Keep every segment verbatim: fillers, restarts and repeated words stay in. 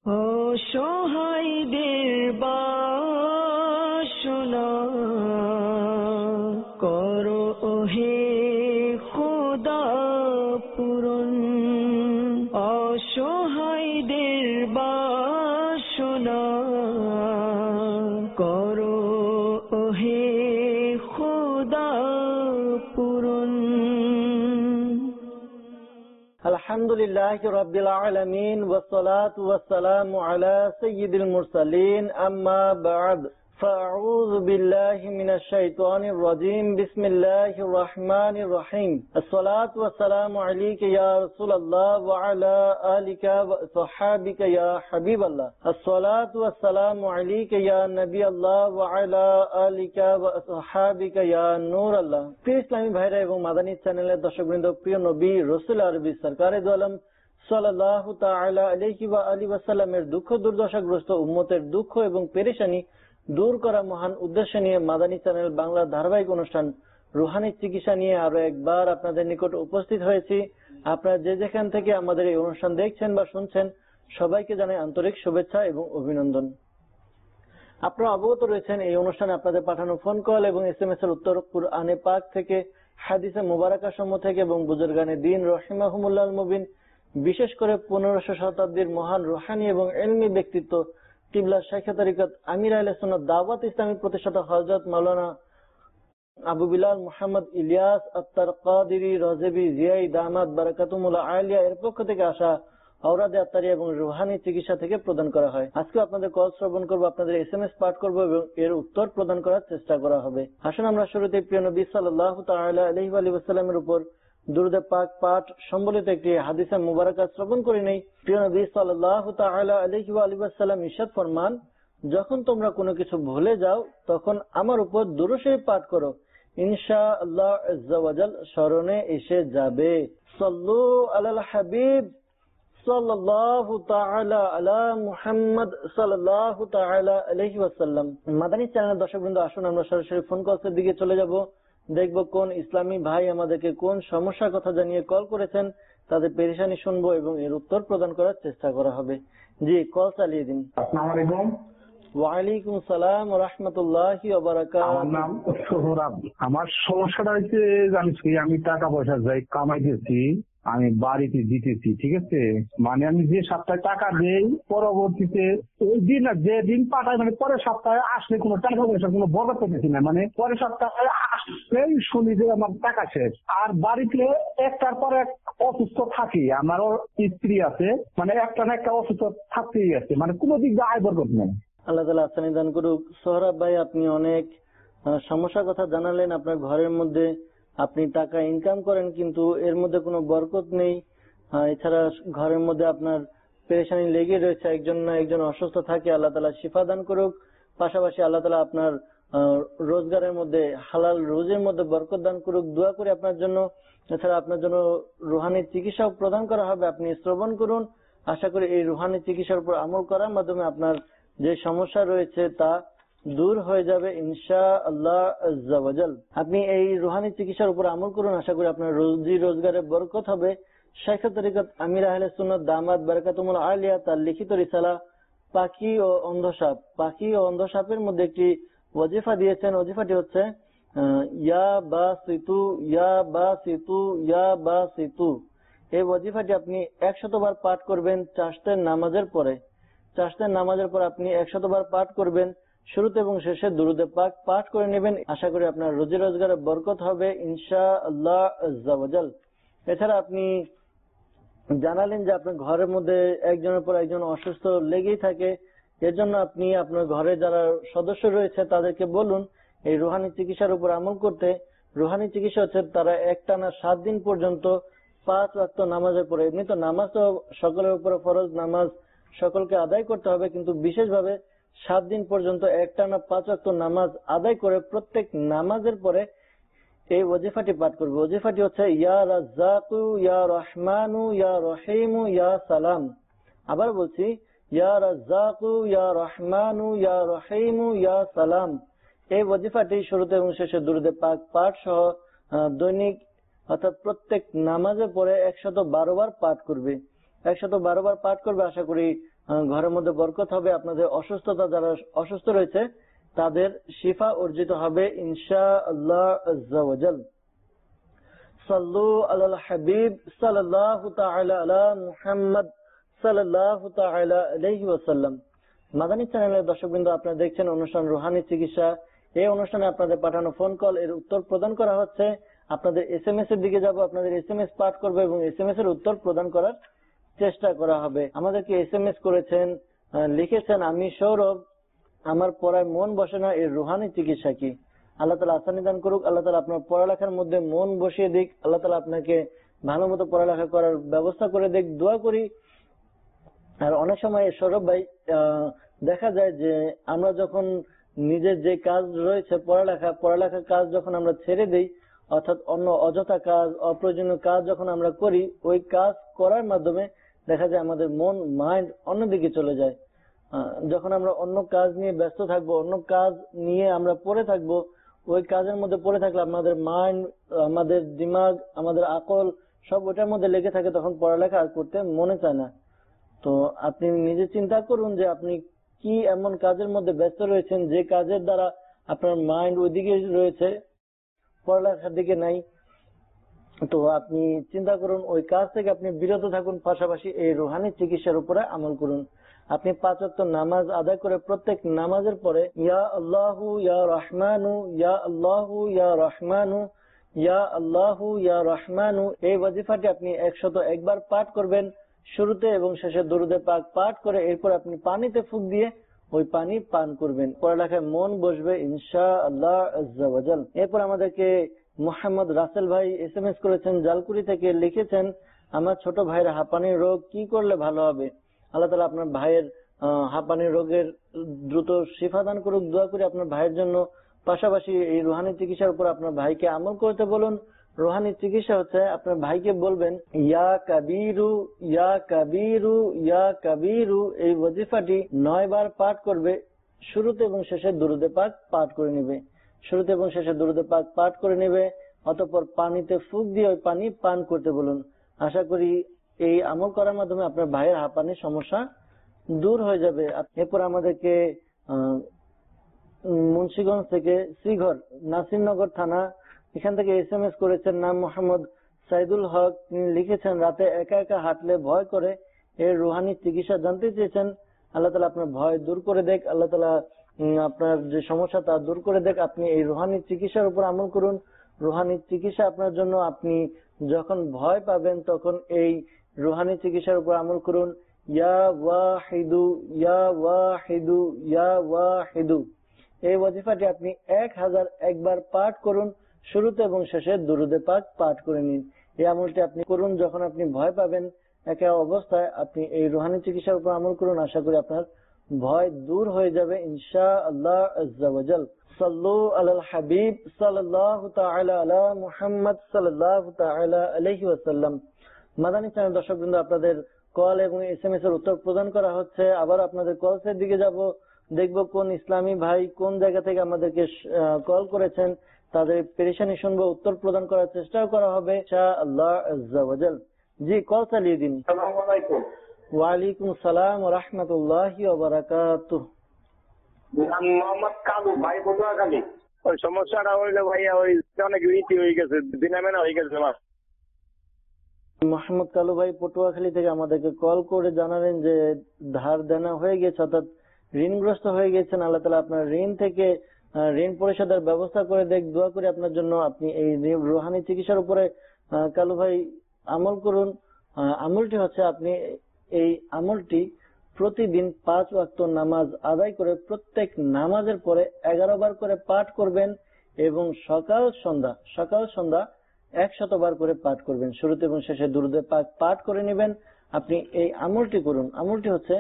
অসহায়দের বাসনা করো ওহে খোদা পূরণ। অসহায়দের বাসনা করো ওহে খোদা পূরণ। আলহামদুলিল্লাহি রাব্বিল আলামিন ওয়াসসালাতু ওয়াসসালামু আলা সাইয়্যিদিল মুরসালিন আম্মা বা'দ ফাআউযু বিল্লাহি মিনাশ শাইতানির রাজীম বিসমিল্লাহির রহমানির রহিম আসসালাতু ওয়াসসালামু আলাইকা ইয়া রাসূলুল্লাহ ওয়া আলা আলিকা ওয়া সাহবিকা ইয়া হাবিবাল্লাহ আসসালাতু ওয়াসসালামু আলাইকা ইয়া নবিয়াল্লাহ ওয়া আলা আলিকা ওয়া সাহবিকা ইয়া নূরাল্লাহ। প্রিয় ইসলামী ভাইরা এবং মাদানী চ্যানেলের দর্শকবৃন্দ, প্রিয় নবী রাসূল আরবি সরকারে দু আলম সাল্লাল্লাহু তাআলা আলাইহি ওয়া আলিহি ওয়াসাল্লামের দুঃখ দুর্দশাগ্রস্ত উম্মতের দুঃখ এবং পেরেশানি দূর করা মহান উদ্দেশ্য নিয়ে মাদানী চ্যানেল বাংলার ধারাবাহিক অনুষ্ঠান রুহানি চিকিৎসা নিয়ে আরো একবার আপনাদের নিকট উপস্থিত হয়েছি। আপনারা যে যেখান থেকে আমাদের এই অনুষ্ঠান দেখছেন বা শুনছেন, সবাইকে জানাই আন্তরিক শুভেচ্ছা এবং অভিনন্দন। আপনারা অবগত রয়েছেন এই অনুষ্ঠানে আপনাদের পাঠানো ফোন কল এবং এস এম এস এর উত্তর কুরআনে পাক থেকে, হাদিসে মুবারাকা সমূহ থেকে এবং বুজুর্গানে দ্বীন রাহিমাহুমুল্লাহ মুবিন, বিশেষ করে পনেরোশো শতাব্দীর মহান রুহানি এবং ইলমি ব্যক্তিত্ব কিবলা শাইখে তরিকত আমির আহলে সুন্নাত দাওয়াত ইসলামী প্রতিষ্ঠাতা হযরত মাওলানা আবু বিলাল মুহাম্মদ ইলিয়াস আত্তার কাদিরি রাজবি জিয়াই দামাত বারাকাতুমুল আলিয়া এর পক্ষ থেকে আসা আওরাদে আত্তারি এবং রুহানি চিকিৎসা থেকে প্রদান করা হয়। আজকে আপনাদের কল শ্রবণ করব, আপনাদের এস এম এস পাঠ করব এবং এর উত্তর প্রদান করার চেষ্টা করা হবে। আসুন আমরা শুরুতে প্রিয় নবী সাল্লাল্লাহু তাআলা আলাইহি ওয়া সাল্লামের উপর দুরূদ পাক পাঠ সম্বলিত একটি হাদিসে মুবারাকা শ্রবণ করে নেই। প্রিয় নবী সাল্লাল্লাহু তাআলা আলাইহি ওয়া সাল্লাম ইরশাদ ফরমান, যখন তোমরা কোনো কিছু ভুলে যাও তখন আমার উপর দুরূদ শরীফ পাঠ করো, ইনশাআল্লাহ আযজা ওয়া জাল স্মরণে এসে যাবে। সাল্লু আলাল হাবিব সাল্লাল্লাহু তাআলা আলা মুহাম্মদ সাল্লাল্লাহু তাআলা আলাইহি ওয়া সাল্লাম। মাদানী চ্যানেলের দর্শকবৃন্দ, আসুন আমরা সরাসরি ফোন কলের দিকে চলে যাব। দেখব কোন ইসলামী ভাই আমাদেরকে কোন সমস্যার কথা জানিয়ে কল করেছেন, তাদের পেরেশানি শুনবো এবং এর উত্তর প্রদান করার চেষ্টা করা হবে। জি, কল চালিয়ে দিন। আসসালামু আলাইকুম। ওয়ালাইকুম আসসালাম ওয়া রাহমাতুল্লাহি ওয়া বারাকাতুহু। আমার নাম সোহরাব। আমার সমস্যাটা হচ্ছে জানিস কি, আমি টাকা পয়সা যাই কামাইতেছি, আমি বাড়িতে দিতেছি, ঠিক আছে, মানে আমি যে সপ্তাহে টাকা দেই পরবর্তীতে ওই দিন না যে দিন পাঠাই, মানে পরের সপ্তাহে আসলে কোনো টাকা পয়সা কোনো বরকত পেতেছি না, মানে পরের সপ্তাহে আসলেই শুনি যে আমার টাকা শেষ। আর বাড়িতে একটার পর এক অসুস্থ থাকি, আমারও স্ত্রী আছে, মানে একটা না একটা অসুস্থ থাকতেই আছে, মানে কোনো দিক দিয়ে আয় বরকত নেই। আল্লাহ তাআলা আসানি দান করুক। সোহরাব ভাই, আপনি অনেক সমস্যার কথা জানালেন। আপনার ঘরের মধ্যে আপনি টাকা ইনকাম করেন কিন্তু এর মধ্যে কোনো বরকত নেই। এছাড়া ঘরের মধ্যে আপনার পেরেশানি লেগে রয়েছে, একজন না একজন অসুস্থ থাকে। আল্লাহ তাআলা শিফা দান করুক। পাশাপাশি আল্লাহ তাআলা আপনার রোজগারের মধ্যে হালাল রোজের মধ্যে বরকত দান করুক। দোয়া করি আপনার জন্য। এছাড়া আপনার জন্য রুহানি চিকিৎসা প্রদান করা হবে, আপনি শ্রবণ করুন। আশা করি এই রুহানি চিকিৎসার উপর আমল করার মাধ্যমে আপনার যে সমস্যা রয়েছে তা দূর হয়ে যাবে ইনশাআল্লাহ আযজা ওয়া জাল। আপনি এই রুহানি চিকিৎসার উপর আমল করুন, আশা করি আপনার রোজি রোজগারে বরকত হবে। শাইখে তরিকত আমির আহলে সুন্নাত দামাত বারাকাতুমুল আলিয়া তার লিখিত রিসালা পাখি ও অন্ধসাপ, পাখি ও অন্ধসাপের মধ্যে একটি ওয়াজিফা দিয়েছেন। ওয়াজিফাটি হচ্ছে ইয়া বাসিতু ইয়া বাসিতু ইয়া বাসিতু। এই ওয়াজিফাটি আপনি একশতবার পাঠ করবেন চাশতের নামাজের পরে। চাশতের নামাজের পর আপনি একশতবার পাঠ করবেন। শুরুতে এবং শেষে দুরূদে পাক পাঠ করে নেবেন। আশা করি আপনার রোজি রোজগারে বরকত হবে ইনশাআল্লাহ আযজা ওয়া জাল। এছাড়া আপনি জানালেন যে আপনার ঘরের মধ্যে একজনের পর একজন অসুস্থ লেগেই থাকে। এর জন্য আপনি আপনার ঘরে যারা সদস্য রয়েছে তাদেরকে বলুন এই রুহানি চিকিৎসার উপর আমল করতে। রুহানি চিকিৎসা হচ্ছে তারা একটানা সাত দিন পর্যন্ত পাঁচ ওয়াক্ত নামাজের পরে, এমনি তো নামাজ তো সকলের উপরে ফরজ, নামাজ সকলকে আদায় করতে হবে, কিন্তু বিশেষভাবে সাত দিন পর্যন্ত একটানা পাঁচ ওয়াক্ত নামাজ আদায় করে প্রত্যেক নামাজের পরে এই ওয়াজিফাটি পাঠ করবে। ওয়াজিফাটি হচ্ছে ইয়া রাজ্জাকু ইয়া রহমানু ইয়া রহিমু ইয়া সালাম। আবার বলছি, ইয়া রাজ্জাকু ইয়া রহমানু ইয়া রহিমু ইয়া সালাম। এই ওয়াজিফাটি শুরুতে এবং শেষে দুরূদে পাক পাঠ সহ দৈনিক অর্থাৎ প্রত্যেক নামাজে পরে একশত বারো বার পাঠ করবে। একশত বারো বার পাঠ করবে। আশা করি ঘরের মধ্যে বরকত হবে, আপনাদের অসুস্থতা যারা অসুস্থ রয়েছে তাদের শিফা অর্জিত হবে ইনশাআল্লাহ আজ্জা ওয়া জাল। সাল্লু আলাল হাবিব সাল্লাল্লাহু তাআলা আলা মুহাম্মদ সাল্লাল্লাহু তাআলা আলাইহি ওয়াসাল্লাম। মাদানী চ্যানেলের দর্শকবৃন্দ, আপনারা দেখছেন অনুষ্ঠান রুহানি চিকিৎসা। এই অনুষ্ঠানে আপনাদের পাঠানো ফোন কল এর উত্তর প্রদান করা হচ্ছে। আপনাদের এস এম এস এর দিকে যাব, আপনাদের এস এম এস পাঠ করবে এবং এস এম এস এর উত্তর প্রদান করার চেষ্টা করা হবে। আমাদেরকে এস এম এস করেছেন, লিখেছেন, আমি সৌরভ, আমার পড়ায় মন বসে না, এর রুহানি চিকিৎসা কি? আল্লাহ তাআলা আসানি দান করুক, আল্লাহ তাআলা আপনার পড়ালেখার মধ্যে মন বসিয়ে দিক, আল্লাহ তাআলা আপনাকে ভালো মতো পড়ালেখা করার ব্যবস্থা করে দিক, দোয়া করি। আর অনেক সময় সৌরভ ভাই দেখা যায় যে আমরা যখন নিজের যে কাজ রয়েছে পড়ালেখা পড়ালেখার কাজ যখন আমরা ছেড়ে দিই, অর্থাৎ অন্য অযথা কাজ, অপ্রয়োজনীয় কাজ যখন আমরা করি, ওই কাজ করার মাধ্যমে দেখা যায় আমাদের মন মাইন্ড অন্যদিকে চলে যায়। যখন আমরা অন্য কাজ নিয়ে ব্যস্ত থাকবো, অন্য কাজ নিয়ে আমরা পড়ে থাকবো, ওই কাজের মধ্যে পড়ে থাকলে আমাদের মাইন্ড, আমাদের দিমাগ, আমাদের আকল সব ওটার মধ্যে লেগে থাকে, তখন পড়ালেখা আর করতে মনে চায় না। তো আপনি নিজে চিন্তা করুন যে আপনি কি এমন কাজের মধ্যে ব্যস্ত রয়েছেন যে কাজের দ্বারা আপনার মাইন্ড ওইদিকে রয়েছে, পড়ালেখার দিকে নাই। তো আপনি চিন্তা করুন, ওই কাজ থেকে আপনি বিরত থাকুন, পাশাপাশি এই রুহানি চিকিৎসার উপরে আমল করুন। আপনি পাঁচ ওয়াক্ত নামাজ আদায় করে প্রত্যেক নামাজের পরে ইয়া আল্লাহু ইয়া রহমানু ইয়া আল্লাহু ইয়া রহমানু ইয়া আল্লাহু ইয়া রহমানু এই ওয়াজিফাটি আপনি একশত একবার পাঠ করবেন, শুরুতে এবং শেষে দরুদে পাক পাঠ করে এরপর আপনি পানিতে ফুঁক দিয়ে ওই পানি পান করবেন। পড়ালেখায় মন বসবে ইনশাআল্লাহ আজ্জা ওয়া জাল। এরপর আমাদেরকে মোহাম্মদ রাসেল ভাই এস এম এস করেছেন জালকুড়ি থেকে, লিখেছেন, আমার ছোট ভাইয়ের হাঁপানির রোগ, কি করলে ভালো হবে? আল্লাহ তাআলা আপনার ভাইয়ের হাঁপানির রোগের দ্রুত শিফা দান করুক, দোয়া করি আপনার ভাইয়ের জন্য। পাশাপাশি এই রুহানি চিকিৎসার উপর আপনার ভাইকে আমল করতে বলুন। রুহানি চিকিৎসা হচ্ছে আপনার ভাইকে বলবেন ইয়া কাবিরু ইয়া কাবিরু ইয়া কাবিরু এই ওয়াজিফাটি নয় বার পাঠ করবে, শুরুতে এবং শেষে দুরূদে পাক পাঠ করে নেবে, শুরুতে এবং শেষে দুরূদে পাক পাঠ করে নেবে, অতঃপর পানিতে ফুঁক দিয়ে ওই পানি পান করতে বলুন। আশা করি এই আমল করার মাধ্যমে আপনার ভাইয়ের হাঁপানির সমস্যা দূর হয়ে যাবে। এরপর আমাদেরকে মুন্সিগঞ্জ থেকে শ্রীঘর নাসিরনগর থানা, এখান থেকে এস এম এস করেছেন, নাম মোহাম্মদ সাইদুল হক, তিনি লিখেছেন, রাতে একা একা হাঁটলে ভয় করে, এর রুহানি চিকিৎসা জানতে চেয়েছেন। আল্লাহ তাআলা আপনার ভয় দূর করে দেখ, আল্লাহ তাআলা আপনার যে সমস্যা তা দূর করে দেখ। আপনি এই রুহানি চিকিৎসার উপর আমল করুন। রুহানি চিকিৎসা আপনার জন্য, আপনি যখন ভয় পাবেন তখন এই রুহানি চিকিৎসার উপর আমল করুন। ইয়া ওয়াহিদু ইয়া ওয়াহিদু ইয়া ওয়াহিদু এই ওয়াজিফাটি আপনি এক হাজার একবার পাঠ করুন, শুরুতে এবং শেষে দুরূদে পাক পাঠ করে নিন। এই আমলটি আপনি করুন যখন আপনি ভয় পাবেন একা অবস্থায়, আপনি এই রুহানি চিকিৎসার উপর আমল করুন। আশা করি আপনার ভয় দূর হয়ে যাবে ইনশাআল্লাহ আজ্জা ওয়া জাল। সাল্লু আলাল হাবিব সাল্লাল্লাহু তাআলা আলা মুহাম্মদ সাল্লাল্লাহু তাআলা আলাইহি ওয়াসাল্লাম। মাদানী চ্যানেল দর্শকবৃন্দ, আপনাদের কল এবং এস এম এস এর উত্তর প্রদান করা হচ্ছে। আবার আপনাদের কলসের দিকে যাব, দেখব কোন ইসলামী ভাই কোন জায়গা থেকে আমাদেরকে কল করেছেন, তাদের পেরেশানি শুনবো, উত্তর প্রদান করার চেষ্টাও করা হবে ইনশাআল্লাহ আজ্জা ওয়া জাল। জি, কল চালিয়ে দিন। আসসালামু আলাইকুম। ওয়ালাইকুম আসসালাম ওয়া রাহমাতুল্লাহি ওয়া বারাকাতুহু। আমি মোহাম্মদ কালু ভাই, পটুয়াখালী। ওই সমস্যাটা হইলো ভাইয়া, ওই অনেক রীতি হয়ে গেছে, দিনা মেনা হয়ে গেছে আমার। মোহাম্মদ কালু ভাই পটুয়াখালী থেকে আমাদেরকে কল করে জানালেন যে ধার দেনা হয়ে গেছে, অর্থাৎ ঋণগ্রস্ত হয়ে গেছেন। আল্লাহ তাআলা আপনার ঋণ থেকে ঋণ পরিশোধের ব্যবস্থা করে দেখ, দোয়া করি আপনার জন্য। আপনি এই রুহানি চিকিৎসার উপরে কালু ভাই আমল করুন। আমলটি হচ্ছে, আপনি এই আমলটি প্রতিদিন পাঁচ ওয়াক্ত নামাজ আদায় করে প্রত্যেক নামাজের পরে এগারো বার করে পাঠ করবেন এবং সকাল সন্ধ্যা সকাল সন্ধ্যা একশত বার করে পাঠ করবেন, শুরুতে এবং শেষে দুরূদে পাক পাঠ করে নেবেন। আপনি এই আমলটি করুন। আমলটি হচ্ছে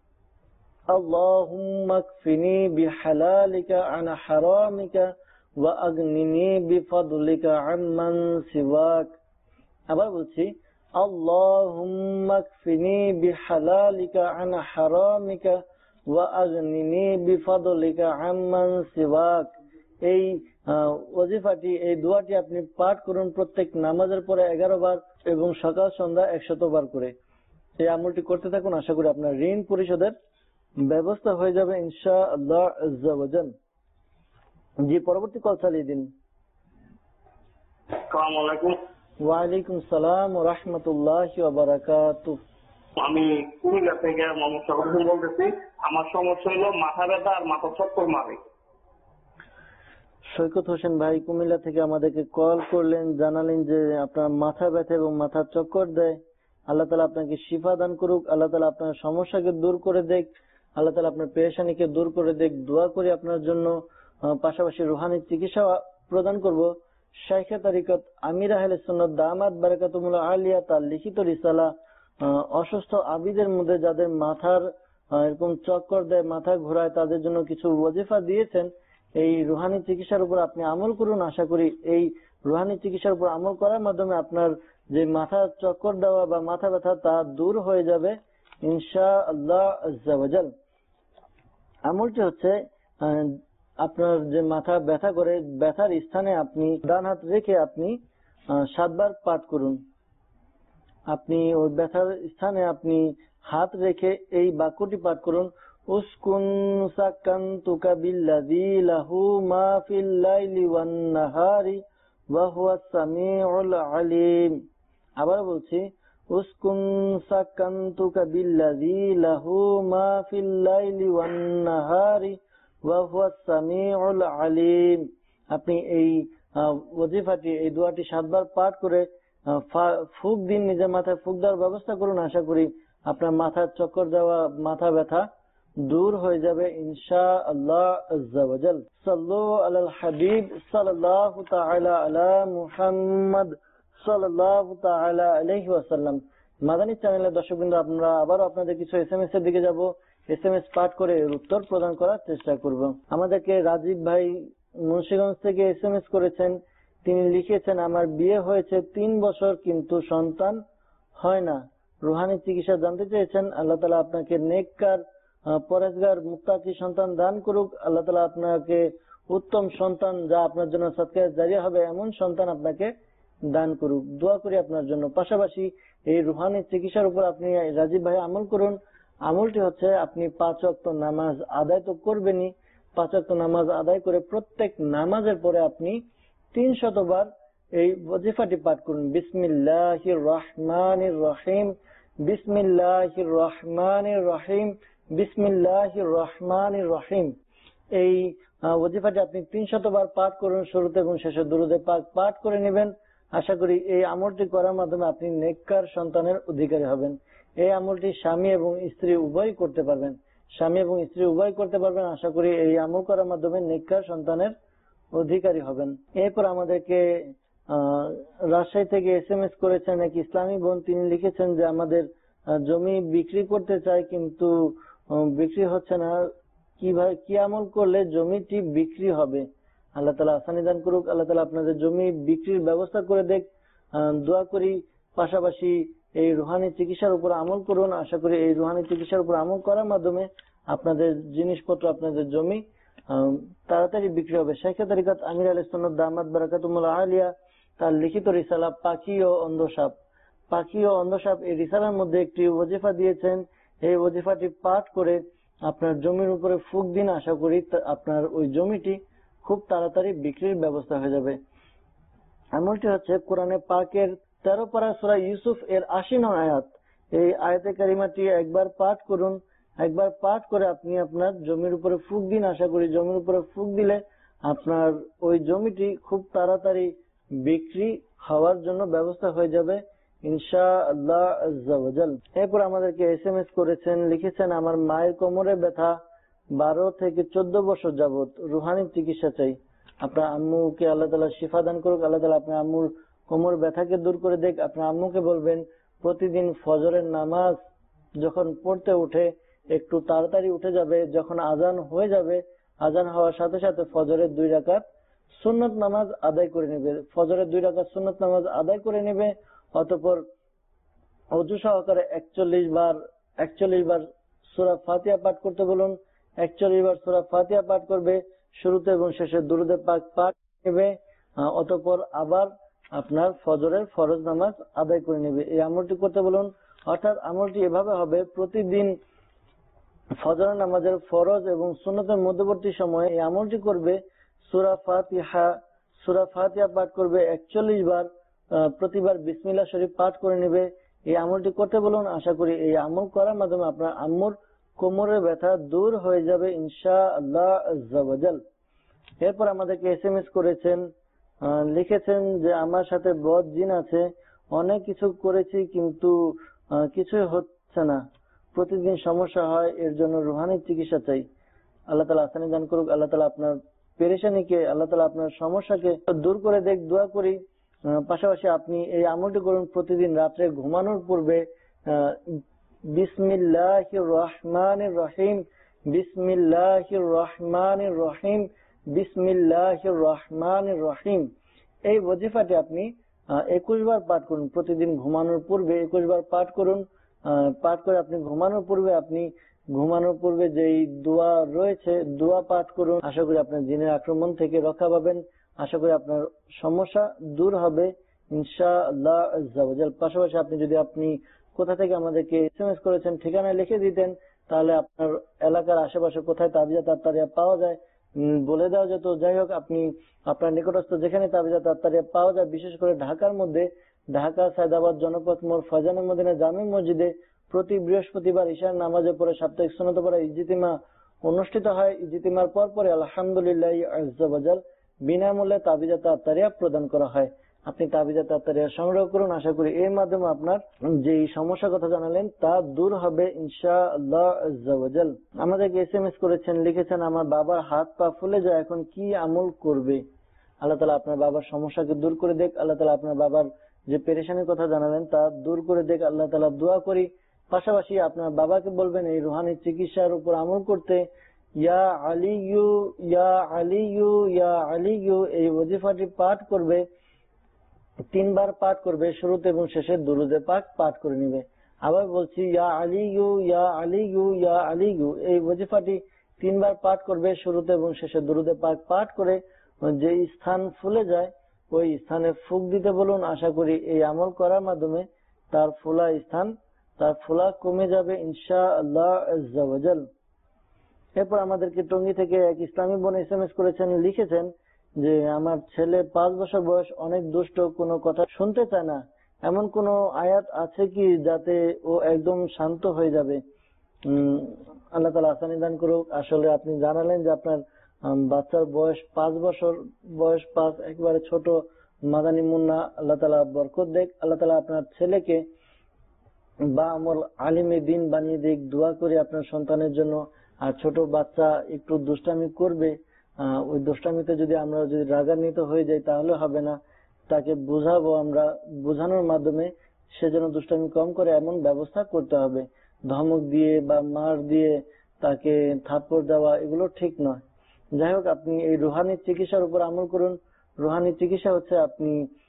আল্লাহুম্মা কফিনি বিহালালিকা আন হারামিকা ওয়া আগনিনি বিফাদলিকা আম্মান সিওয়াক। আবার বলছি, আল্লাহুম্মা কফিনি বিহালালিকা আন হারামিকা ওয়া আগনিনি বিফাদলিকা আম্মান সিওয়াক। এই ওয়াজিফাটি, এই দোয়াটি আপনি পাঠ করুন প্রত্যেক নামাজের পরে এগারো বার এবং সকাল সন্ধ্যা একশত বার করে। এই আমলটি করতে থাকুন, আশা করি আপনার ঋণ পরিশোধের ব্যবস্থা হয়ে যাবে ইনশাআল্লাহ আজ্জা ওয়া জাল। জি, পরবর্তী কল চালিয়ে দিন। আসসালামু আলাইকুম। ওয়ালাইকুম সালাম ওয়া রাহমাতুল্লাহি ওয়া বারাকাতুহু। আমি কুমিল্লা থেকে মোহাম্মদ শওকত হোসেন বলতেছি। আমার সমস্যা হলো মাথা ব্যথা আর মাথা চক্কর মারে। সৈকত হোসেন ভাই কুমিল্লা থেকে আমাদেরকে কল করলেন, জানালেন যে আপনার মাথা ব্যথা এবং মাথা চক্কর দেয়। আল্লাহ তাআলা আপনাকে শিফা দান করুক, আল্লাহ তাআলা আপনার সমস্যাকে দূর করে দেখ, আল্লাহ তাআলা আপনার পেরেশানিকে দূর করে দেখ। দোয়া করি আপনার জন্য। পাশাপাশি রুহানি চিকিৎসা প্রদান করব। শাইখে তরিকত আমির আহলে সুন্নাত দামাত বারাকাতুহুল আলিয়া তার লিখিত রিসালা অসুস্থ আবিদের মধ্যে যাদের মাথার এরকম চক্কর দেয়, মাথা ঘোরায়, তাদের জন্য কিছু ওয়াজিফা দিয়েছেন। এই রুহানি চিকিৎসার উপর আপনি আমল করুন। আশা করি এই রুহানি চিকিৎসার উপর আমল করার মাধ্যমে আপনার যে মাথা চক্কর দেওয়া বা মাথা ব্যথা তা দূর হয়ে যাবে ইনশাআল্লাহ আজ্জা ওয়া জাল। আমলটি হচ্ছে আপনার যে মাথা ব্যথা করে, ব্যথার স্থানে আপনি ডান হাত রেখে আপনি সাতবার পাঠ করুন। আপনি ওই ব্যথার স্থানে আপনি হাত রেখে এই বাক্যটি পাঠ করুন, উসকুন সাকানতুকা বিল্লাযী লাহু মা ফিল লাইলি ওয়ান নাহারি ওয়া হুয়াস সামিউল আলিম। আবার বলছি, উসকুন সাকানতুকা বিল্লাযী লাহু মা ফিল লাইলি ওয়ান নাহারি ওয়া হুয়াস সামিউল আলিম। আপনি এই ওয়াজিফাটি, এই দোয়াটি সাতবার পাঠ করে ফুক দিন, নিজের মাথায় ফুক দেওয়ার ব্যবস্থা করুন। আশা করি আপনার মাথার চক্কর দেওয়া, মাথা ব্যথা দূর হয়ে যাবে ইনশাআল্লাহ আজ্জা ওয়া জাল। সাল্লু আলাল হাবিব সাল্লাল্লাহু তাআলা আলা মুহাম্মদ সাল্লাল্লাহু তাআলা আলাইহি ওয়াসাল্লাম। মাদানী চ্যানেলের দর্শকবৃন্দ, আমরা আবারও আপনাদের কিছু এসএমএস এর দিকে যাব। এসএমএস পাঠ করে উত্তর প্রদান করার চেষ্টা করব। আমাদেরকে রাজীব ভাই মুন্সিগঞ্জ থেকে এসএমএস করেছেন। তিনি লিখেছেন, আমার বিয়ে হয়েছে তিন বছর কিন্তু সন্তান হয় না। রুহানি চিকিৎসা জানতে চেয়েছেন। আল্লাহ তাআলা আপনাকে নেককার, পরেজগার, মুত্তাকি সন্তান দান করুক। আল্লাহ তাআলা আপনাকে উত্তম সন্তান, যা আপনার জন্য সাদকায়ে জারিয়া হবে, এমন সন্তান আপনাকে দান করুক। দোয়া করি আপনার জন্য। পাশাপাশি এই রুহানি চিকিৎসার উপর আপনি রাজীব ভাই আমল করুন। আমলটি হচ্ছে, আপনি পাঁচ ওয়াক্ত নামাজ আদায় তো করবেনই, পাঁচ ওয়াক্ত নামাজ আদায় করে প্রত্যেক নামাজের পরে আপনি তিন শতবার এই ওয়াজিফাটি পাঠ করুন। বিসমিল্লাহির রহমানির রহিম, বিসমিল্লাহির রহমানির রহিম, বিসমিল্লাহির রহমানির রহিম। এই ওয়াজিফাটি আপনি তিন শতবার পাঠ করুন। শুরুতে এবং শেষে দুরূদে পাক পাঠ করে নেবেন। আশা করি এই আমলটি করার মাধ্যমে আপনি নেককার সন্তানের অধিকারী হবেন। এই আমলটি স্বামী এবং স্ত্রী উভয় করতে পারবেন। স্বামী এবং স্ত্রী উভয় করতে পারবেন। আশা করি এই আমল করার মাধ্যমে নেককার সন্তানের অধিকারী হবেন। এরপর আমাদেরকে রাজশাহী থেকে এসএমএস করেছেন এক ইসলামী বোন। তিনি লিখেছেন যে আমাদের জমি বিক্রি করতে চাই, কিন্তু বিক্রি হচ্ছে না। কিভাবে, কি আমল করলে জমিটি বিক্রি হবে? আল্লাহ তাআলা আসানি দান করুক। আল্লাহ তাআলা আপনাদের জমি বিক্রির ব্যবস্থা করে দেখ। দোয়া করি। পাশাপাশি এই রুহানি চিকিৎসার উপর আমল করুন। আশা করি এই রুহানি চিকিৎসার উপর আমল করার মাধ্যমে আপনাদের জিনিসপত্র, আপনাদের জমি তাড়াতাড়ি বিক্রি হবে। শাইখে তরিকত আমির আহলে সুন্নাত দামাত বারাকাতুহুল আলিয়া তার লিখিত রিসালা পাখি ও অন্ধসাপ, পাখি ও অন্ধসাপ এই রিসালার মধ্যে একটি ওয়াজিফা দিয়েছেন। এই ওয়াজিফাটি পাঠ করে আপনার জমির উপরে ফুক দিন। আশা করি আপনার ওই জমিটি খুব তাড়াতাড়ি বিক্রির ব্যবস্থা হয়ে যাবে। আমলটি হচ্ছে কোরআনে পাকের তেরো পারা সূরা ইউসুফ এর আশি নং আয়াত। এই আয়াতে কারিমাটি একবার পাঠ করুন। একবার পাঠ করে আপনি আপনার জমির উপরে ফুক দিন। আশা করি জমির উপরে ফুক দিলে আপনার ওই জমিটি খুব তাড়াতাড়ি বিক্রি হওয়ার জন্য ব্যবস্থা হয়ে যাবে ইনশাআল্লাহ আজ্জা ওয়া জাল। এরপর আমাদেরকে এসএমএস করেছেন, লিখেছেন, আমার মায়ের কোমরে ব্যথা বারো থেকে চোদ্দ বছর যাবত, রুহানি চিকিৎসা চাই। আপনার আম্মুকে আল্লাহ তাআলা শিফা দান করুক। আল্লাহ তাআলা আপনার আম্মুর কোমর ব্যথাকে দূর করে দেখ। আপনার আম্মুকে বলবেন প্রতিদিন ফজরের নামাজ যখন পড়তে উঠে একটু তাড়াতাড়ি উঠে যাবে। যখন আজান হয়ে যাবে, আজান হওয়ার সাথে সাথে ফজরের দুই রাকাত সুন্নত নামাজ আদায় করে নেবে। ফজরের দুই রাকাত সুন্নত নামাজ আদায় করে নেবে। অতঃপর ওযু সহকারে একচল্লিশ বার একচল্লিশ বার সূরা ফাতিহা পাঠ করতে বলুন। একচল্লিশ বার সূরা ফাতিহা পাঠ করবে। শুরুতে এবং শেষে দুরূদে পাক পাঠ নেবে। অতঃপর আবার আপনার ফজরের ফরজ নামাজ আদায় করে নেবে। এই আমলটি করতে বলুন। অর্থাৎ আমলটি এভাবে হবে, প্রতিদিন ফজর নামাজের ফরজ এবং সুন্নতের মধ্যবর্তী সময়ে এই আমলটি করবে। সূরা ফাতিহা সূরা ফাতিহা পাঠ করবে একচল্লিশ বার, প্রতিবার বিসমিল্লাহ শরীফ পাঠ করে নেবে। এই আমলটি করতে বলুন। আশা করি এই আমল করার মাধ্যমে আপনার আম্মুর কোমরের ব্যথা দূর হয়ে যাবে ইনশাআল্লাহ আজ্জা ওয়া জাল। এরপর আমাদেরকে এসএমএস করেছেন, লিখেছেন যে আমার সাথে বদ জিন আছে, অনেক কিছু করেছি কিন্তু কিছুই হচ্ছে না, প্রতিদিন সমস্যা হয়, এর জন্য রুহানি চিকিৎসা চাই। আল্লাহ তাআলা আসানি দান করুক। আল্লাহ তাআলা আপনার পেরেশানিকে, আল্লাহ তাআলা আপনার সমস্যাকে দূর করে দেখ, দোয়া করি। পাশাপাশি আপনি এই আমলটি করুন প্রতিদিন রাত্রে ঘুমানোর পূর্বে বিসমিল্লাহির রহমানির রহিম, বিসমিল্লাহির রহমানির রহিম, বিসমিল্লাহির রহমানির রহিম। এই ওয়াজিফাটি আপনি একুশ বার পাঠ করুন প্রতিদিন ঘুমানোর পূর্বে, একুশ বার পাঠ করুন। পাঠ করে আপনি ঘুমানোর পূর্বে আপনি ঘুমানোর পূর্বে যেই দোয়া রয়েছে দোয়া পাঠ করুন। আশা করি আপনার জিনের আক্রমণ থেকে রক্ষা পাবেন, আশা করি আপনার সমস্যা দূর হবে ইনশাআল্লাহ আজ্জা ওয়া জাল। পাশাপাশি আপনি যদি আপনি কোথা থেকে আমাদেরকে এসএমএস করেছেন ঠিকানা লিখে দিতেন, তাহলে আপনার এলাকার আশেপাশে কোথায় তাবিজা তাত্তারিয়া পাওয়া যায় বলে দেওয়া যেত। যাই হোক, আপনি আপনার নিকটস্থ যেখানে তাবিজা তাত্তারিয়া পাওয়া যায়, বিশেষ করে ঢাকার মধ্যে ঢাকা সায়দাবাদ জনপথ মোড় ফয়জানে মদিনা জামে মসজিদে প্রতি বৃহস্পতিবার ঈশার নামাজের পরে সাপ্তাহিক সুন্নত পড়া ইজতিমা অনুষ্ঠিত হয়। ইজতিমার পর পরে আলহামদুলিল্লাহ আজ্জা ওয়া জাল বিনামূল্যে তাবিজা তাত্তারিয়া প্রদান করা হয়। আপনি তাবিজা তাত্তারিয়া সংগ্রহ করুন। আশা করি এর মাধ্যমে আপনার যে সমস্যার কথা জানালেন তা দূর হবে ইনশাআল্লাহ আজ্জা ওয়া জাল। আমাদেরকে এসএমএস করেছেন, লিখেছেন আমার বাবার হাত পা ফুলে যায়, এখন কি আমল করবে? আল্লাহ তাআলা আপনার বাবার সমস্যাকে দূর করে দেখ। আল্লাহ তাআলা আপনার বাবার যে পেরেশানির কথা জানালেন তা দূর করে দেখ। আল্লাহ তাআলা দোয়া করি। পাশাপাশি আপনার বাবাকে বলবেন এই রুহানি চিকিৎসার উপর আমল করতে। ইয়া আলিয়ু ইয়া আলিয়ু ইয়া আলিয়ু এই ওয়াজিফাটি পাঠ করবে, তিনবার পাঠ করবে, শুরুতে এবং শেষে দুরুদে পাক পাঠ করে নিবে। আবার বলছি ইয়া আলিয়ু ইয়া আলিয়ু ইয়া আলিয়ু এই ওয়াজিফাটি তিনবার পাঠ করবে, শুরুতে এবং শেষে দুরুদে পাক পাঠ করে যে স্থান ফুলে যায় ওই স্থানে ফুক দিতে বলুন। আশা করি এই আমল করার মাধ্যমে তার ফোলা স্থান তার ফোলা কমে যাবে ইনশাআল্লাহ আজ্জা ওয়া জাল। এরপর আমাদেরকে টঙ্গী থেকে এক ইসলামী বোন এসএমএস করেছেন, লিখেছেন যে আমার ছেলে পাঁচ বছর বয়স, অনেক দুষ্ট, কোনো কথা শুনতে চায় না, এমন কোন আয়াত আছে কি যাতে ও একদম শান্ত হয়ে যাবে? উম আল্লাহ তাআলা আসানি দান করুক। আসলে আপনি জানালেন যে আপনার বাচ্চার বয়স পাঁচ বছর, বয়স পাঁচ, একেবারে ছোট মাদানী মুন্না। আল্লাহ তাআলা বরকত দেখ। আল্লাহ তাআলা আপনার ছেলেকে বা আমল আলিমে দিন বানিয়ে দেখ, দোয়া করে আপনার সন্তানের জন্য। আর ছোট বাচ্চা একটু দুষ্টামি করবে, ওই দুষ্টামিতে যদি আমরা যদি রাগান্বিত হয়ে যাই তাহলে হবে না, তাকে বুঝাবো আমরা, বোঝানোর মাধ্যমে সে যেন দুষ্টামি কম করে এমন ব্যবস্থা করতে হবে। ধমক দিয়ে বা মার দিয়ে তাকে থাপ্পড় দেওয়া এগুলো ঠিক নয়। যাই হোক, আপনি এই রুহানি চিকিৎসার উপর আমল করুন। রুহানি চিকিৎসা হচ্ছে আপনি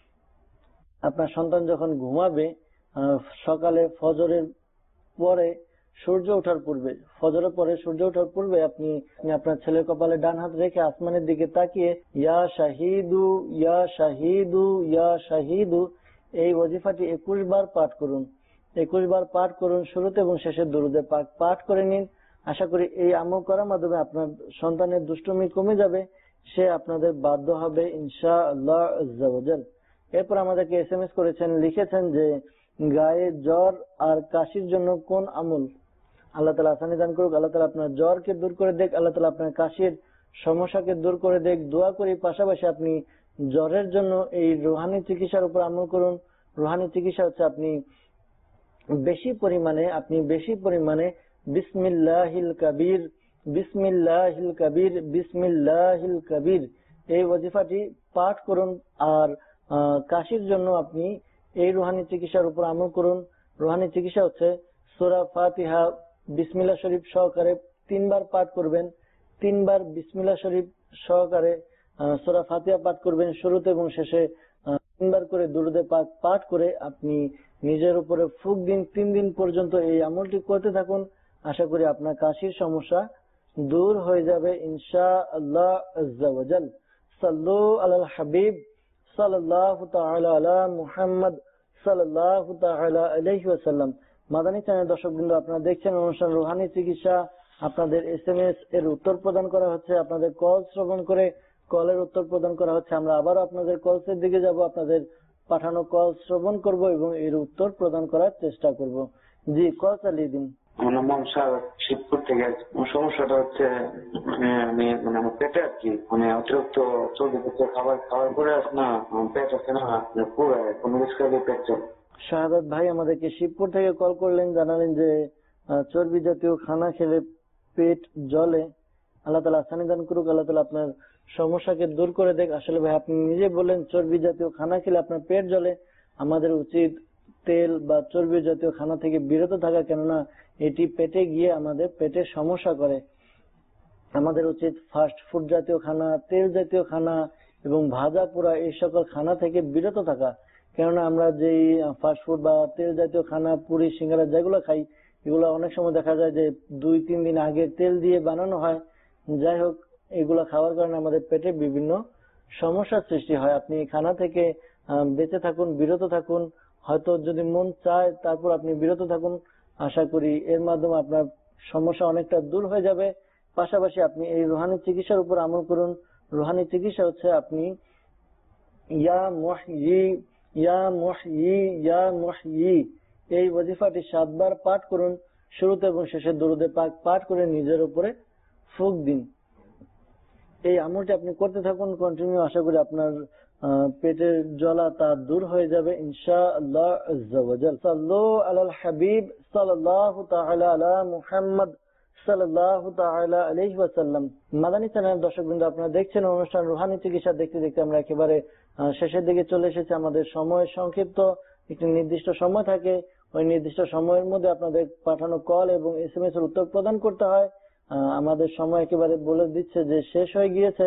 আপনার সন্তান যখন ঘুমাবে সকালে ফজরের পরে সূর্য ওঠার পূর্বে, ফজরের পরে সূর্য ওঠার পূর্বে আপনি আপনার ছেলের কপালে ডান হাত রেখে আসমানের দিকে তাকিয়ে ইয়া শাহিদু ইয়া শাহিদু ইয়া শাহিদু এই ওয়াজিফাটি একুশ বার পাঠ করুন। একুশ বার পাঠ করুন, শুরুতে এবং শেষে দুরুদে পাক পাঠ করে নিন। আশা করি এই আমল করার মাধ্যমে আপনার সন্তানের দুষ্টুমি কমে যাবে, সে আপনাদের বাধ্য হবে ইনশাআল্লাহ আজ্জা ওয়া জাল। এরপর আমাদেরকে এসএমএস করেছেন, লিখেছেন যে গায়ে জ্বর আর কাশির জন্য কোন আমল? আল্লাহ তাআলা আসানি দান করুক। আল্লাহ তাআলা আপনার জ্বরকে দূর করে দেখ, আল্লাহ তাআলা আপনার কাশির সমস্যাকে দূর করে দেখ, দোয়া করি। পাশাপাশি আপনি জ্বরের জন্য এই রুহানি চিকিৎসার উপর আমল করুন। রুহানি চিকিৎসা হচ্ছে আপনি বেশি পরিমাণে আপনি বেশি পরিমাণে বিসমিল্লাহিল কাবীর বিসমিল্লাহিল কাবীর বিসমিল্লাহিল কাবীর এই ওয়াজিফাটি পাঠ করুন। আর কাশির জন্য আপনি এই রুহানি চিকিৎসার উপর আমল করুন। রুহানি চিকিৎসা হচ্ছে সূরা ফাতিহা বিসমিল্লাহ শরীফ সহকারে তিনবার পাঠ করবেন, তিনবার বিসমিল্লাহ শরীফ সহকারে সূরা ফাতিহা পাঠ করবেন, শুরুতে এবং শেষে তিনবার করে দুরুদে পাক পাঠ করে আপনি নিজের উপরে ফুক দিন। তিন দিন পর্যন্ত এই আমলটি করতে থাকুন। আশা করি আপনার কাশির সমস্যা দূর হয়ে যাবে ইনশাআল্লাহ আজ্জা ওয়া জাল। সাল্লু আলাল হাবিব সাল্লাল্লাহু তাআলা আলা মুহাম্মদ সাল্লাল্লাহু তাআলা আলাইহি ওয়াসাল্লাম। মাদানী চ্যানেল দর্শকবৃন্দ, আপনারা দেখছেন অনুষ্ঠান রুহানি চিকিৎসা। আপনাদের এস এম এস এর উত্তর প্রদান করা হচ্ছে, আপনাদের কল শ্রবণ করে কলের উত্তর প্রদান করা হচ্ছে। আমরা আবারও আপনাদের কলসের দিকে যাব, আপনাদের পাঠানো কল শ্রবণ করব এবং এর উত্তর প্রদান করার চেষ্টা করব। জি, কল চালিয়ে দিন। আমার নাম মনসা, শিবপুর থেকে। আমার সমস্যাটা হচ্ছে মানে আমি মানে আমার পেটে আর কি মানে অতিরিক্ত চর্বি জাতীয় খাবার খাওয়ার পরে আছে না, আমার পেট আছে না পুরো কোনো কিছু খেলে পেট চলে। শাহাদাত ভাই আমাদেরকে শিবপুর থেকে কল করলেন, জানালেন যে চর্বি জাতীয় খানা খেলে পেট জ্বলে। আল্লাহ তাআলা আসানি দান করুক, আল্লাহ তাআলা আপনার সমস্যাকে দূর করে দেখ। আসলে ভাই আপনি নিজে বললেন চর্বি জাতীয় খানা খেলে আপনার পেট জ্বলে। আমাদের উচিত তেল বা চর্বি জাতীয় খানা থেকে বিরত থাকা, কেননা এটি পেটে গিয়ে আমাদের পেটের সমস্যা করে। আমাদের উচিত ফাস্ট ফুড জাতীয় খানা, তেল জাতীয় খানা এবং ভাজা পোড়া এই সকল খানা থেকে বিরত থাকা। কেননা আমরা যেই ফাস্ট ফুড বা তেল জাতীয় খানা, পুরি সিঙ্গারা যেগুলো খাই, এগুলো অনেক সময় দেখা যায় যে দুই তিন দিন আগে তেল দিয়ে বানানো হয়। যাই হোক, এগুলো খাওয়ার কারণে আমাদের পেটে বিভিন্ন সমস্যার সৃষ্টি হয়। আপনি খানা থেকে বেঁচে থাকুন, বিরত থাকুন। হয়তো যদি মন চায় তারপর আপনি বিরত থাকুন। আশা করি এর মাধ্যমে আপনার সমস্যা অনেকটা দূর হয়ে যাবে। পাশাপাশি আপনি এই রুহানি চিকিৎসার উপর আমল করুন। রুহানি চিকিৎসা হচ্ছে আপনি ইয়া মুহয়ি ইয়া মুহয়ি ইয়া মুহয়ি এই ওয়াজিফাটি সাতবার পাঠ করুন। শুরুতে এবং শেষে দরুদে পাক পাঠ করে নিজের উপরে ফুঁক দিন। এই আমলটি আপনি করতে থাকুন কন্টিনিউ। আশা করি আপনার পেটের জ্বালা তা দূর হয়ে যাবে ইনশাআল্লাহ আযজা ওয়া জাল। সাল্লু আলাল হাবিব সাল্লাল্লাহু তাআলা আলা মুহাম্মদ সাল্লাল্লাহু তাআলা আলাইহি ওয়াসাল্লাম। মাদানী চ্যানেল দর্শকবৃন্দ, আপনারা দেখছেন অনুষ্ঠান রুহানি চিকিৎসা। দেখতে দেখতে আমরা একেবারে শেষের দিকে চলে এসেছি। আমাদের সময় সংক্ষিপ্ত, একটি নির্দিষ্ট সময় থাকে। ওই নির্দিষ্ট সময়ের মধ্যে আপনাদের পাঠানো কল এবং এস এম এস এর উত্তর প্রদান করতে হয়। আমাদের সময় একেবারে বলে দিচ্ছে যে শেষ হয়ে গিয়েছে।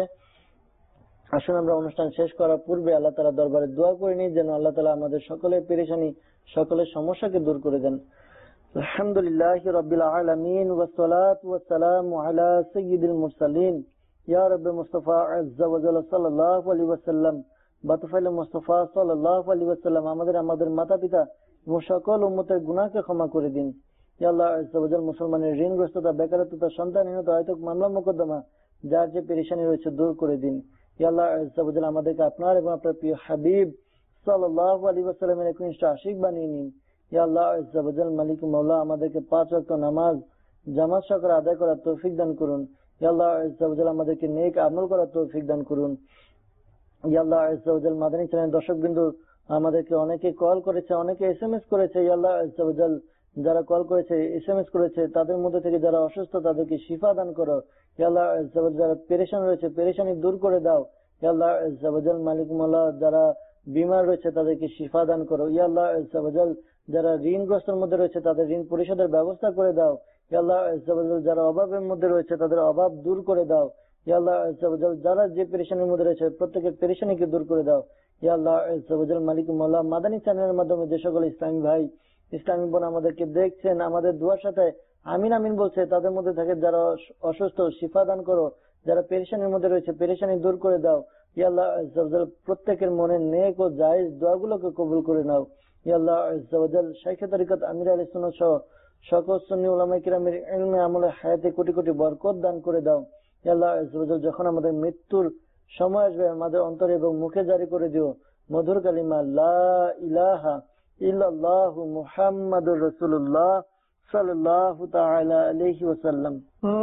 আসুন আমরা অনুষ্ঠান শেষ করার পূর্বে আল্লাহ তাআলা দরবারে দোয়া করে নিই, যেন আল্লাহ তাআলা আমাদের সকলের পেরেশানি, সকলের সমস্যাকে দূর করে দেন। আলহামদুলিল্লাহি রাব্বিল আলামিন ওয়াস সালাতু ওয়াস সালামু আলা সাইয়্যিদিল মুরসালিন ইয়া রাব্বি মুস্তাফা আযজা ওয়া জাল্লা সাল্লাল্লাহু আলাইহি ওয়াসাল্লাম বাতুফাইল মুস্তাফা সাল্লাল্লাহু আলাইহি ওয়াসাল্লাম আমাদের আমাদের মাতা-পিতা এবং সকল উম্মতের গুনাহকে ক্ষমা করে দিন। ইয়া আল্লাহ আযজা ওয়া জাল্লা মুসলমানের ঋণগ্রস্ততা, বেকারত্বতা, সন্তানহীনতা, আয়তক মামলা মোকদ্দমা যার যে পেরেশানি রয়েছে দূর করে দিন। ইয়া আল্লাহ আযজা ওয়া জাল্লা আমাদেরকে আপনার এবং আপনার প্রিয় হাবিব সাল্লাল্লাহু আলাইহি ওয়াসাল্লামের একনিষ্ঠ আশিক বানিয়ে নিন। ইয়া আল্লাহ আযজা ওয়া জাল্লা মালিক মাওলা আমাদেরকে পাঁচ ওয়াক্ত নামাজ জামাত সহকারে আদায় করার তৌফিক দান করুন। ইয়া আল্লাহ আযজা ওয়া জাল্লা আমাদেরকে নেক আমল করার তৌফিক দান করুন। ইয়া আল্লাহ আযজা ওয়া জাল্লা মাদানী চ্যানেল দর্শকবৃন্দ আমাদেরকে অনেকে কল করেছে, অনেকে এস এম এস করেছে। ইয়া আল্লাহ আযজা ওয়া জাল্লা যারা কল করেছে, এস এম এস করেছে, তাদের মধ্যে থেকে যারা অসুস্থ তাদেরকে শিফা দান করো। ইয়া আল্লাহ আযজা ওয়া জাল্লা যারা পেরেশান রয়েছে পেরেশানি দূর করে দাও। ইয়া আল্লাহ আযজা ওয়া জাল্লা মালিক মাওলা যারা বিমার রয়েছে তাদেরকে শিফা দান করো। ইয়া আল্লাহ আযজা ওয়া জাল্লা যারা ঋণগ্রস্তের মধ্যে রয়েছে তাদের ঋণ পরিশোধের ব্যবস্থা করে দাও। ইয়া আল্লাহ আযজা ওয়া জাল্লা যারা অভাবের মধ্যে রয়েছে তাদের অভাব দূর করে দাও। ইয়া আল্লাহ আযজা ওয়া জাল্লা যারা যে পেরেশানির মধ্যে রয়েছে প্রত্যেকের পেরেশানিকে দূর করে দাও। ইয়া আল্লাহ আযজা ওয়া জাল্লা মালিক মাওলা মাদানী চ্যানেলের মাধ্যমে যে সকল ইসলামী ভাই, ইসলামী বোন আমাদেরকে দেখছেন, আমাদের দুয়ার সাথে আমিন আমিন বলছে, তাদের মধ্যে থেকে যারা অসুস্থ শিফা দান করো, যারা পেরেশানির মধ্যে রয়েছে পেরেশানি দূর করে দাও। ইয়া আল্লাহ আযজা ওয়া জাল্লা প্রত্যেকের মনে নেক ও জায়েজ দোয়াগুলোকে কবুল করে নাও। ইয়া আল্লাহ আযজা ওয়া জাল্লা শাইখে তরিকত আমির আহলে সুন্নাত সহ সকল সুন্নি উলামায়ে কিরামের ইলমে আমলে হায়াতে কোটি কোটি বরকত দান করে দাও। ইয়া আল্লাহ আযজা ওয়া জাল্লা যখন আমাদের মৃত্যুর সময় আসবে আমাদের অন্তরে এবং মুখে জারি করে দিও মধুর কালিমা লা ইলাহা ইল্লাল্লাহু মুহাম্মাদুর রাসূলুল্লাহ সাল্লাল্লাহু তাআলা আলাইহি ওয়াসাল্লাম। ও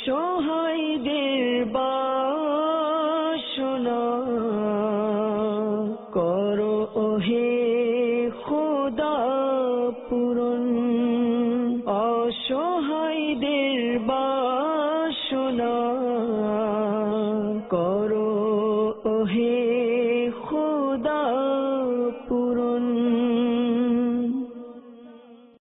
সহায়দের বাসনা করো ওহে খোদা পূরণ, অসহায়দের বা